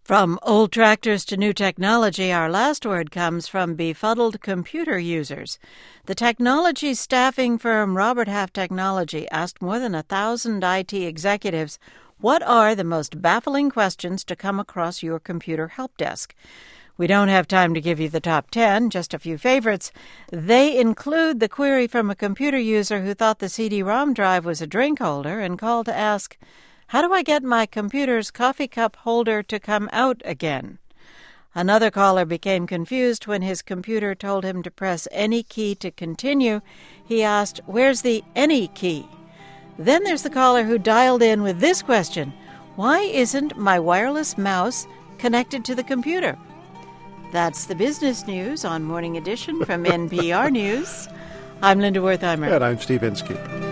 From old tractors to new technology, our last word comes from befuddled computer users. The technology staffing firm Robert Half Technology asked more than 1,000 IT executives, what are the most baffling questions to come across your computer help desk? We don't have time to give you the top 10, just a few favorites. They include the query from a computer user who thought the CD-ROM drive was a drink holder and called to ask, how do I get my computer's coffee cup holder to come out again? Another caller became confused when his computer told him to press any key to continue. He asked, where's the any key? Then there's the caller who dialed in with this question, why isn't my wireless mouse connected to the computer? That's the business news on Morning Edition from NPR News. I'm Linda Wertheimer. And I'm Steve Inskeep.